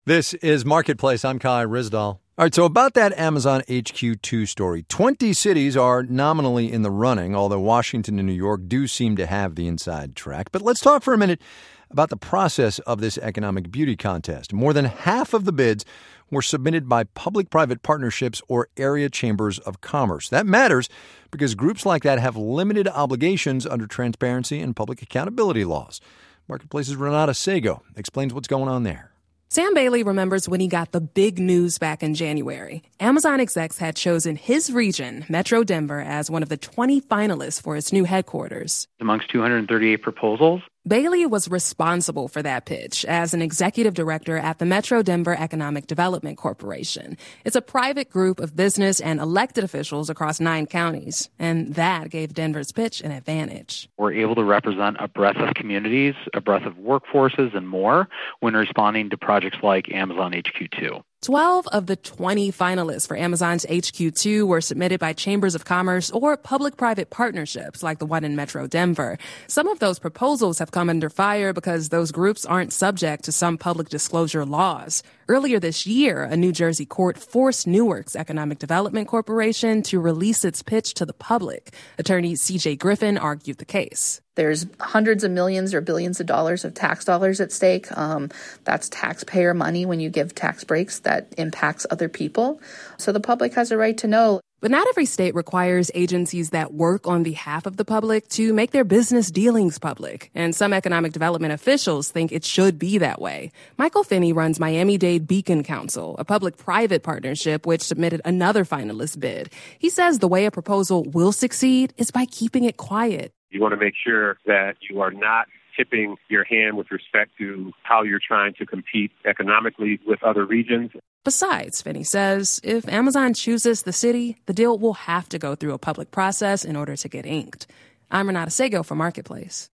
This is Marketplace. I'm Kai Ryssdal. All right, so about that Amazon HQ2 story. 20 cities are nominally in the running, although Washington and New York do seem to have the inside track. But let's talk for a minute about the process of this economic beauty contest. More than half of the bids were submitted by public-private partnerships or area chambers of commerce. That matters because groups like that have limited obligations under transparency and public accountability laws. Marketplace's Renata Sego explains what's going on there. Sam Bailey remembers when he got the big news back in January. Amazon execs had chosen his region, Metro Denver, as one of the 20 finalists for its new headquarters. Amongst 238 proposals, Bailey was responsible for that pitch as an executive director at the Metro Denver Economic Development Corporation. It's a private group of business and elected officials across 9 counties, and that gave Denver's pitch an advantage. We're able to represent a breadth of communities, a breadth of workforces, and more when responding to projects like Amazon HQ2. 12 of the 20 finalists for Amazon's HQ2 were submitted by chambers of commerce or public-private partnerships like the one in Metro Denver. Some of those proposals have come under fire because those groups aren't subject to some public disclosure laws. Earlier this year, a New Jersey court forced Newark's Economic Development Corporation to release its pitch to the public. Attorney C.J. Griffin argued the case. There's hundreds of millions or billions of dollars of tax dollars at stake. That's taxpayer money when you give tax breaks that impacts other people. So the public has a right to know. But not every state requires agencies that work on behalf of the public to make their business dealings public. And some economic development officials think it should be that way. Michael Finney runs Miami-Dade Beacon Council, a public-private partnership which submitted another finalist bid. He says the way a proposal will succeed is by keeping it quiet. You want to make sure that you are not tipping your hand with respect to how you're trying to compete economically with other regions. Besides, Finney says, if Amazon chooses the city, the deal will have to go through a public process in order to get inked. I'm Renata Sego for Marketplace.